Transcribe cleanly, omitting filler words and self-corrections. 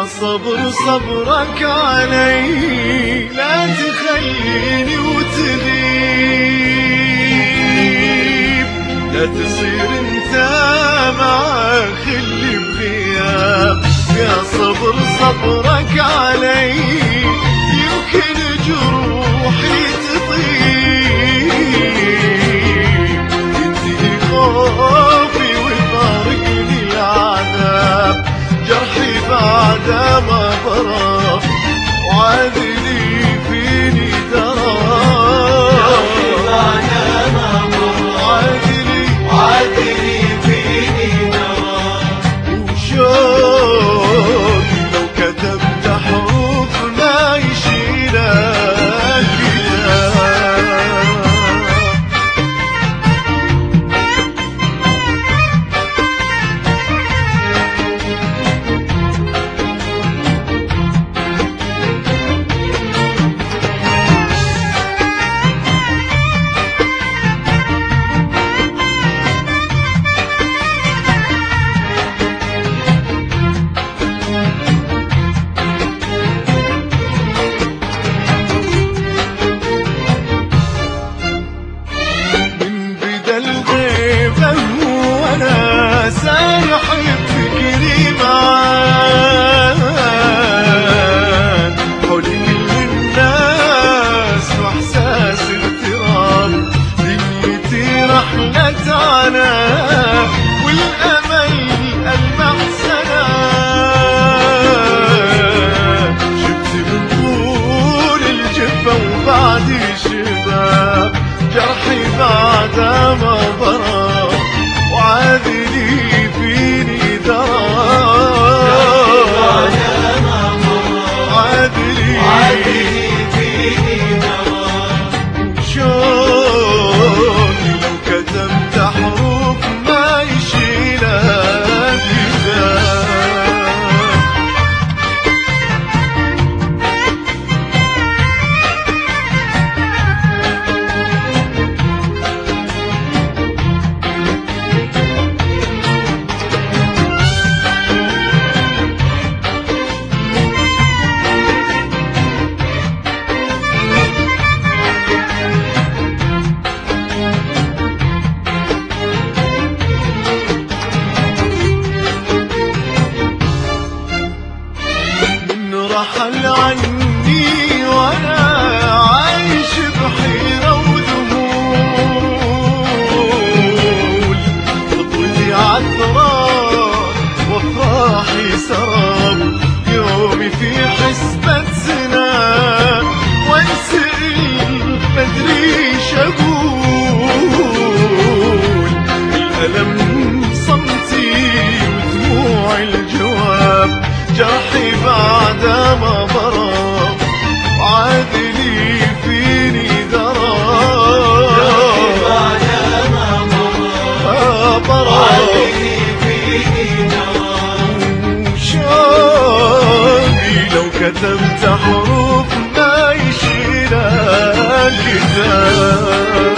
صبر صبرك علي، لا تخليني وتغيب، لا تصير انت مع خلي بغياب. يا صبر صبرك علي، يمكن جروحي تطيب، ينتهي خوفي ويفارقني العذاب، جرحي بعد ما برا وعادلي فيني درى، جرحي بعد ما برا وعادلي فيني درى. وشوقي لو كتبت حروف ما يشيلها كتاب. وانا سارح بفكري معاك، حول كل الناس واحساس اغتراب، دنيتي رحلة عناء والامل المع سلام، شفت من طول الجفة وبعدي شباب، جرحي بعد ما برا وعادلي فيني درى، وعادلي فيني درى. شوقي لو كتبت حروف ما يشيلها كتاب. رحل عني وانا عايش بحيرة وذهول، خطوتي عثرة وافراحي سراب، يومي في حسبة زنا وانسئل مدريش اقول، الألم صمتي ودموعي الجواب، جرحي بعد ما برا وعادلي فيني درى، جرحي بعد ما برا وعادلي فيني درى. شوقي لو كتبت حروف ما يشيلها كتاب.